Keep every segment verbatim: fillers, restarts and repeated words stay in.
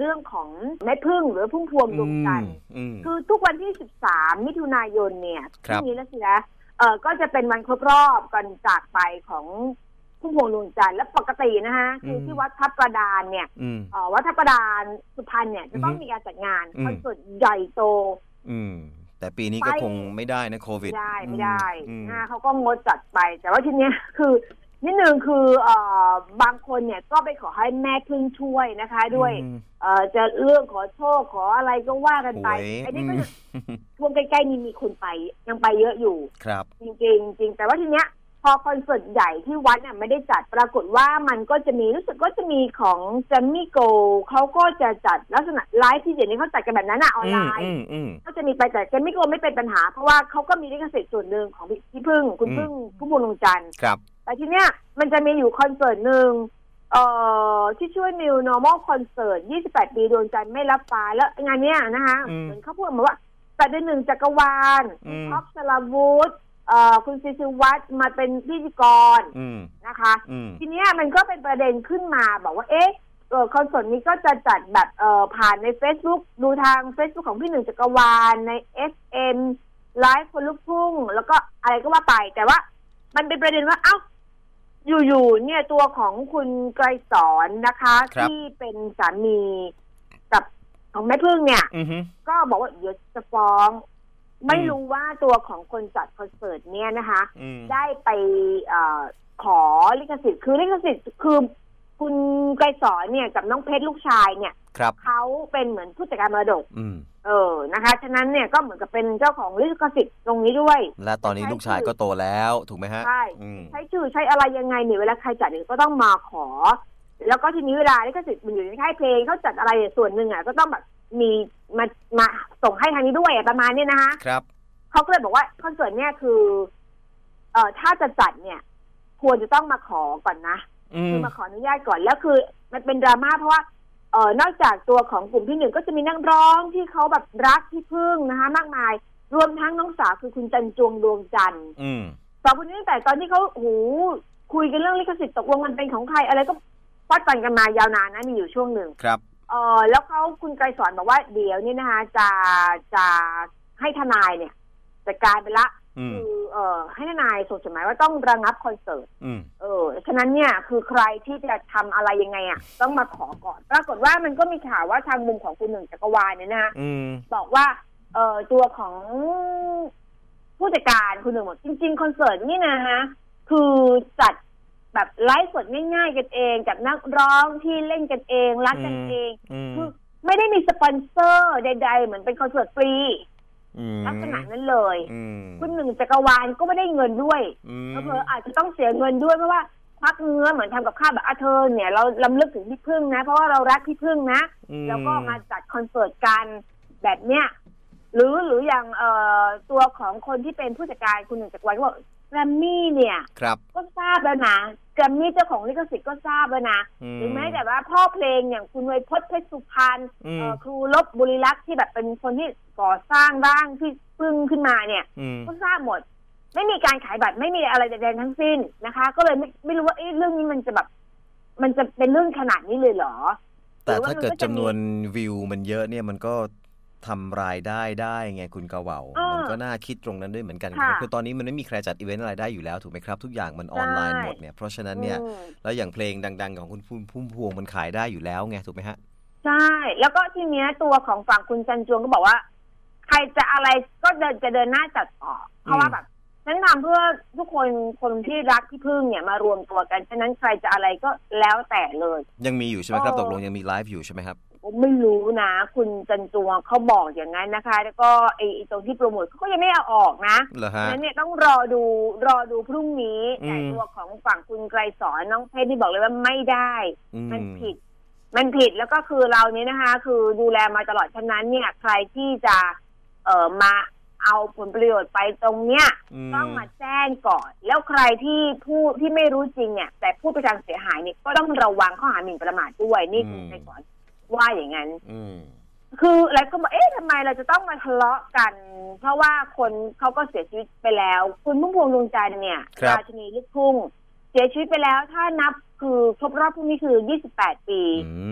รื่องของแม่พึ่งหรือพุ่มพวงดวงจันทร์คือทุกวันที่สิบสามมิถุนายนเนี่ยที่นี้แล้วสินะเออก็จะเป็นวันครบรอบการจากไปของพุ่มพวงดวงจันทร์และปกตินะฮะคือที่วัดทับประดานเนี่ยเออวัดทับประดานสุพรรณเนี่ยจะต้องมีการจัดงานคอนเสิร์ตใหญ่โตแต่ปีนี้ก็คงไม่ได้นะโควิดไม่ได้ไม่ได้นะเขาก็งดจัดไปแต่ว่าทีเนี้ยคือนิดนึงคือเอ่อบางคนเนี่ยก็ไปขอให้แม่พึ่งช่วยนะคะด้วยเอ่อจะเรื่องขอโชคขออะไรก็ว่ากันไปไอ้นี่ก็ช่วงใกล้ๆนี้มีคนไปยังไปเยอะอยู่ครับจริงๆจริงแต่ว่าทีเนี้ยพอคอนเสิร์ตใหญ่ที่วัดเนี่ยไม่ได้จัดปรากฏว่ามันก็จะมีรู้สึกก็จะมีของแจมมี่โกเขาก็จะจัดลักษณะไลฟ์ที่เดี๋ยวนี้เขาจัดกันแบบนั้นอะออนไลน์ก็จะมีไปแต่แจมมี่โกไม่เป็นปัญหาเพราะว่าเขาก็มีลิขสิทธิ์ส่วนหนึ่งของพี่พึ่งคุณพึ่งผู้บุญดวงจันทร์แต่ทีเนี้ยมันจะมีอยู่คอนเสิร์ตหนึ่งเอ่อที่ช่วย New Normal Concert ยี่สิบแปดปีดวงจันทร์ไม่รับฟ้าแล้วงานเนี้ยนะคะเหมือนเขาพูดมาว่าจัดในหนึ่งจักรวาลท็อปสลาวูดเอ่อคุณซิซิวัฒน์มาเป็นพิธีกรนะคะทีนี้มันก็เป็นประเด็นขึ้นมาบอกว่าเอ๊ะเออคอนเสิร์ตนี้ก็จะจัดแบบเอ่อผ่านใน Facebook ดูทาง Facebook ของพี่หนึ่งจักรวาลใน เอฟ เอ็ม ไลฟ์คนลุกทุ่งแล้วก็อะไรก็ว่าไปแต่ว่ามันเป็นประเด็นว่าเอ้าอยู่ๆเนี่ยตัวของคุณไกรสอนนะคะที่เป็นสามีกับของแม่พึ่งเนี่ยก็บอกว่าเดี๋ยวจะฟ้องไม่รู้ว่าตัวของคนจัดคอนเสิร์ตเนี่ยนะคะได้ไปเอ่อขอลิขสิทธิ์คือลิขสิทธิ์คือคุณไกรสอนเนี่ยกับน้องเพชรลูกชายเนี่ยเขาเป็นเหมือนผู้จัดการมรดกเออนะคะฉะนั้นเนี่ยก็เหมือนกับเป็นเจ้าของลิขสิทธิ์ตรงนี้ด้วยและตอนนี้ลูกชายก็โตแล้วถูกไหมฮะใช่ใช้ชื่อใช้อะไรยังไงเนี่ยเวลาใครจัดเนี่ยก็ต้องมาขอแล้วก็ทีนี้เวลาลิขสิทธิ์มันอยู่ในค่ายเพลงเขาจัดอะไรส่วนหนึ่งอ่ะก็ต้องแบบมีมามาส่งให้ทางนี้ด้วยประมาณนี้นะคะครับเขาก็เลยบอกว่าคอนเสิร์ตเนี่ยคือเอ่อถ้าจะจัดเนี่ยควรจะต้องมาขอก่อนนะคือมาขออนุญาตก่อนแล้วคือมันเป็นดราม่าเพราะว่าเอ่อนอกจากตัวของกลุ่มที่หนึ่งก็จะมีนักร้องที่เขาแบบรักพี่พึ่งนะคะมากมายรวมทั้งน้องสาวคือคุณจันจวงดวงจันทร์สองคนนี้ตั้งแต่ตอนที่เขาโหคุยกันเรื่องลิขสิทธิ์ตกลงมันเป็นของใครอะไรก็ฟัดกันกันมายาวนานนะมีอยู่ช่วงหนึ่งครับเออแล้วเขาคุณไกรสอนบอกว่าเดี๋ยวนี้นะคะจะจะให้ทนายเนี่ยจัดการไปละคือเอ่อให้ทนายส่งจดหมายว่าต้องระงับคอนเสิร์ตเออฉะนั้นเนี่ยคือใครที่จะทำอะไรยังไงอ่ะต้องมาขอก่อนปรากฏว่ามันก็มีข่าวว่าทางมุมของคุณหนึ่งจักรวาลเนี่ยนะบอกว่าเอ่อตัวของผู้จัดการคุณหนึ่งบอกจริงๆคอนเสิร์ตนี่นะฮะคือจัดแบบไลฟ์สดง่ายๆกันเองกับนักร้องที่เล่นกันเองรักกันเองคือไม่ได้มีสปอนเซอร์ใดๆเหมือนเป็นคอนเสิร์ตฟรีลักษณะนั้นเลยคุณหนึ่งจักรวาลก็ไม่ได้เงินด้วยเพออาจจะต้องเสียเงินด้วยเพราะว่าพักเนื้อเหมือนทำกับข้าวแบบอาเธอเนี่ยเราลำลึกถึงพี่พึ่งนะเพราะว่าเรารักพี่พึ่งนะแล้วก็มาจัดคอนเสิร์ตกันแบบเนี้ยหรือหรืออย่างเอ่อตัวของคนที่เป็นผู้จัดการคุณหนึ่งจักรวาลก็บอกแกรมมี่เนี่ยก็ทราบแล้วนะแกรมมี่เจ้าของลิขสิทธิ์ก็ทราบแล้วนะหรือแม้แต่ว่าพ่อเพลงอย่างคุณไวยพจน์เพชรสุพรรณครูลบบุรีรักษ์ที่แบบเป็นคนที่ก่อสร้างร่างที่พึ่งขึ้นมาเนี่ยก็ทราบหมดไม่มีการขายบัตรไม่มีอะไรใดๆทั้งสิ้นนะคะก็เลยไม่ไม่รู้ว่าเอ๊ะเรื่องนี้มันจะแบบมันจะเป็นเรื่องขนาดนี้เลยเหรอแต่ถ้าเกิดจำนวนวิวมันเยอะเนี่ยมันก็ทำรายได้ได้ไงคุณกะเหว่ามันก็น่าคิดตรงนั้นด้วยเหมือนกันครับคือตอนนี้มันไม่มีใครจัดอีเวนต์อะไรได้อยู่แล้วถูกไหมครับทุกอย่างมันออนไลน์หมดเนี่ยเพราะฉะนั้นเนี่ยแล้วอย่างเพลงดังๆของคุณพุ่มพวงมันขายได้อยู่แล้วไงถูกไหมฮะใช่แล้วก็ทีเนี้ยตัวของฝั่งคุณจันจวงก็บอกว่าใครจะอะไรก็เดินจะเดินหน้าจัดต่อเพราะว่าแบบฉันทำเพื่อทุกคนคนที่รักพี่พึ่งเนี่ยมารวมตัวกันฉะนั้นใครจะอะไรก็แล้วแต่เลยยังมีอยู่ใช่ไหมครับตกลงยังมีไลฟ์อยู่ใช่ไหมครับไม่รู้นะคุณจันจวงเขาบอกอย่างนั้นนะคะแล้วก็ไอ้ตรงที่โปรโมทเขาก็ยังไม่เอาออกนะฉะนั้นเนี่ยต้องรอดูรอดูพรุ่งนี้แต่ตัวของฝั่งคุณไกรสอนน้องเพชรที่บอกเลยว่าไม่ได้มันผิดมันผิดแล้วก็คือเรานี้นะคะคือดูแลมาตลอดฉะนั้นเนี่ยใครที่จะเอ่อมาเอาผลประโยชน์ไปตรงเนี้ยต้องมาแจ้งก่อนแล้วใครที่พูดที่ไม่รู้จริงเนี่ยแต่พูดไปทางเสียหายเนี่ยก็ต้องระวังข้อหาหมิ่นประมาทด้วยนี่คุณไกรสอนว่าอย่างนั้นคือแล้วก็บอกเอ๊ะทำไมเราจะต้องมาทะเลาะกันเพราะว่าคนเขาก็เสียชีวิตไปแล้วคุณพุ่มพวงดวงจันทร์เนี่ยราชินีลูกทุ่งเสียชีวิตไปแล้วถ้านับคือครบรอบพรุ่งนี้คือยี่สิบแปดปี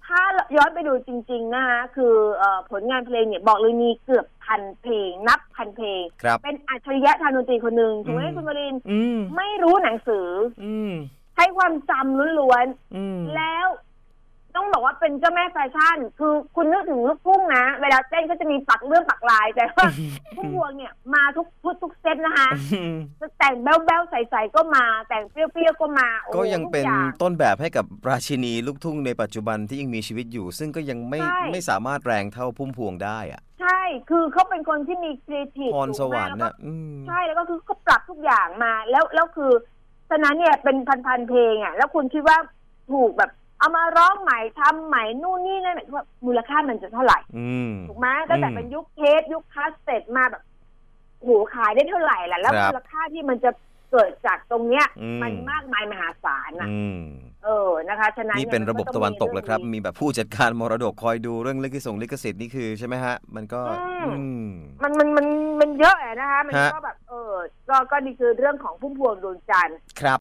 ถ้าย้อนไปดูจริงๆนะคะคือผลงานเพลงเนี่ยบอกเลยมีเกือบพันเพลงนับพันเพลงเป็นอัจฉริยะทางดนตรีคนหนึ่งถูกไหมคุณวรินทร์ไม่รู้หนังสือใช้ความจำล้วนๆแล้วต้องบอกว่าเป็นเจ้าแม่แฟชั่นคือคุณนึกถึงลูกทุ่งนะเวลาเต้นก็จะมีปักเรื่องปักลายแต่ว่าพุ่มพวงเนี่ยมาทุกทุกทุกเซตนะคะจะแต่งแบ๊วๆใสๆก็มาแต่งเปรี้ยวๆก็มาก็ยังเป็นต้นแบบให้กับราชินีลูกทุ่งในปัจจุบันที่ยังมีชีวิตอยู่ซึ่งก็ยังไม่ไม่สามารถแรงเท่าพุ่มพวงได้อ่ะใช่คือเขาเป็นคนที่มีครีเอทีฟพรสวรรค์น่ะใช่แล้วก็คือเขาปรับทุกอย่างมาแล้วแล้วคือฉะนั้นเนี่ยเป็นพันๆเพลงอ่ะแล้วคุณคิดว่าถูกแบบเอามาร้องใหม่ทำใหม่นู่นนี่นั่นว่ามูลค่ามันจะเท่าไหร่ถูกไหมตั้งแต่เป็นยุคเทปยุคคาสเซ็ตมาแบบโหขายได้เท่าไหร่ล่ะแล้วมูลค่าที่มันจะเกิดจากตรงเนี้ยมันมากมายมหาศาลนะเออนะคะฉะนั้นนี่เป็นระบบตะวันตกเลยครับมีแบบผู้จัดการมรดกคอยดูเรื่องลิขสิทธิ์ลิขสิทธิ์นี่คือใช่ไหมฮะมันก็มันมันมันมันเยอะนะคะมันก็แบบเออก็ก็นี่คือเรื่องของพุ่มพวงดวงจันทร์ครับ